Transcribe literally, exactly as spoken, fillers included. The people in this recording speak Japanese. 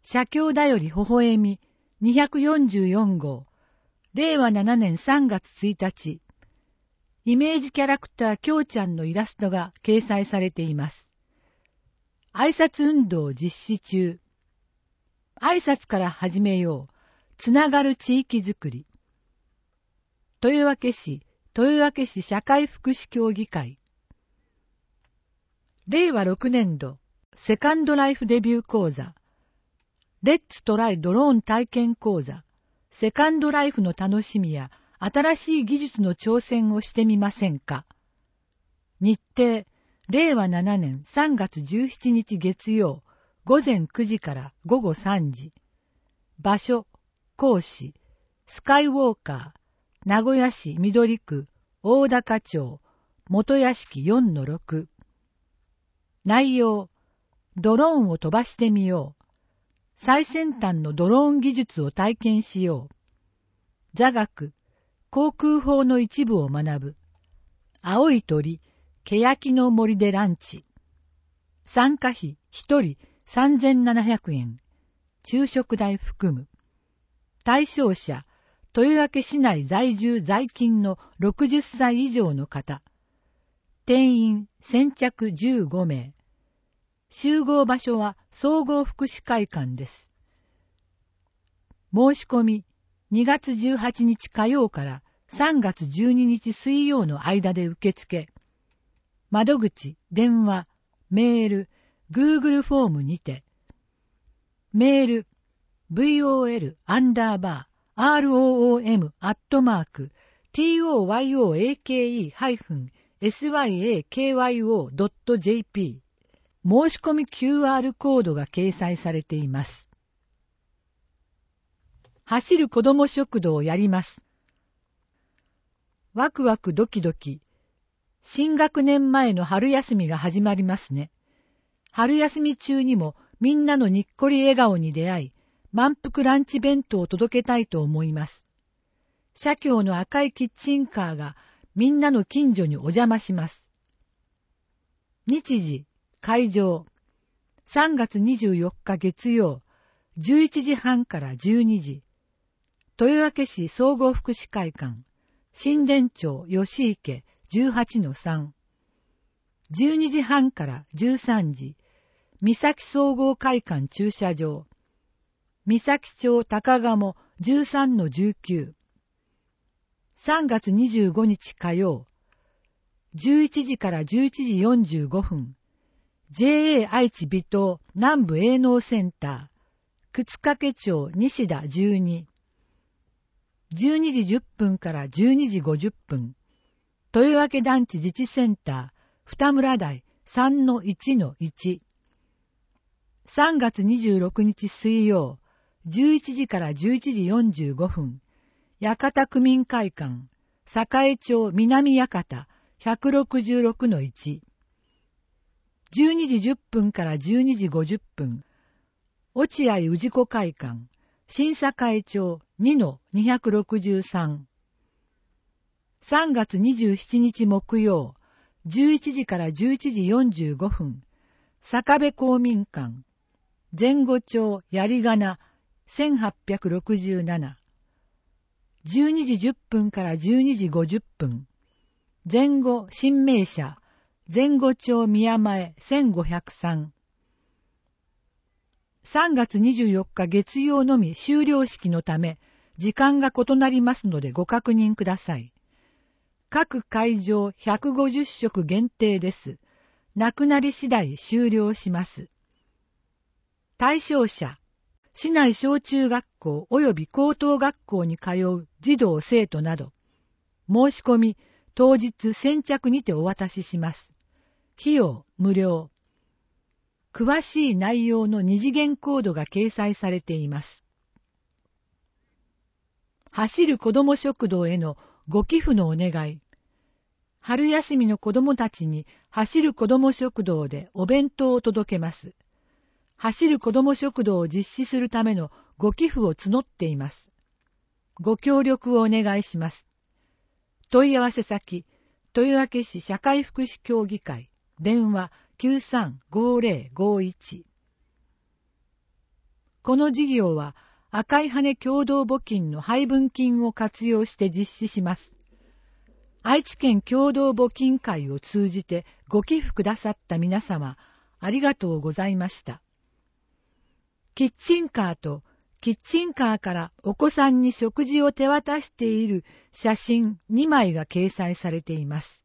社協だより微笑みにひゃくよんじゅうよんごう、れいわななねんさんがつついたち、イメージキャラクターきょうちゃんのイラストが掲載されています。挨拶運動実施中。挨拶から始めよう。つながる地域づくり。豊明市、豊明市社会福祉協議会。れいわろくねんど、セカンドライフデビュー講座。レッツトライドローン体験講座。セカンドライフの楽しみや新しい技術の挑戦をしてみませんか。日程、れいわななねんさんがつじゅうしちにち月曜、ごぜんくじからごごさんじ。場所、講師、スカイウォーカー、名古屋市緑区、大高町、元屋敷 よんのろく。内容、ドローンを飛ばしてみよう。最先端のドローン技術を体験しよう。座学、航空法の一部を学ぶ。青い鳥、欅の森でランチ。参加費ひとりさんぜんななひゃくえん。昼食代含む。対象者、豊明市内在住在勤のろくじゅっさい以上の方。定員先着じゅうごめい。集合場所は総合福祉会館です。申し込みにがつじゅうはちにち火曜からさんがつじゅうににち水曜の間で受付。窓口、電話、メール、Google フォームにて。メール、vol アンダーバー room アットマーク toyoake-syakyo.jp 申し込み キューアール コードが掲載されています。走る子ども食堂をやります。ワクワクドキドキ。新学年前の春休みが始まりますね。春休み中にもみんなのにっこり笑顔に出会い、満腹ランチ弁当を届けたいと思います。社協の赤いキッチンカーがみんなの近所にお邪魔します。日時、会場、さんがつにじゅうよっか月曜、じゅういちじはんからじゅうにじ。豊明市総合福祉会館、新田町吉池 じゅうはちのさん。じゅうにじはんからじゅうさんじ、三崎総合会館駐車場、三崎町高鴨 じゅうさんのじゅうきゅう。さんがつにじゅうごにち火曜、じゅういちじからじゅういちじよんじゅうごふん、ジェーエー 愛知尾東南部営農センター、沓掛町西田じゅうに。じゅうにじじゅっぷんからじゅうにじごじゅっぷん、豊明団地自治センター、二村台 さんのいちのいち。さんがつにじゅうろくにち水曜、じゅういちじからじゅういちじよんじゅうごふん、八幡区民会館、栄町南八幡 ひゃくろくじゅうろくのいち。じゅうにじじゅっぷんからじゅうにじごじゅっぷん、落合氏子会館、新栄町 にのにひゃくろくじゅうさん。さんがつにじゅうしちにち木曜、じゅういちじからじゅういちじよんじゅうごふん、坂部公民館、前後町槍ヶ名せんはっぴゃくろくじゅうなな。じゅうにじじゅっぷんからじゅうにじごじゅっぷん、前後新名社、前後町宮前せんごひゃくさん。さんがつにじゅうよっか月曜のみ終了式のため、時間が異なりますのでご確認ください。各会場ひゃくごじゅっしょく限定です。なくなり次第終了します。対象者、市内小中学校及び高等学校に通う児童生徒など、申し込み当日先着にてお渡しします。費用無料。詳しい内容の二次元コードが掲載されています。走る子ども食堂へのご寄付のお願い。春休みの子どもたちに走る子ども食堂でお弁当を届けます。走る子ども食堂を実施するためのご寄付を募っています。ご協力をお願いします。問い合わせ先、豊明市社会福祉協議会、電話 きゅうさんごぜろごいち。 この事業は赤い羽共同募金の配分金を活用して実施します。愛知県共同募金会を通じてご寄付くださった皆様、ありがとうございました。キッチンカーとキッチンカーからお子さんに食事を手渡している写真にまいが掲載されています。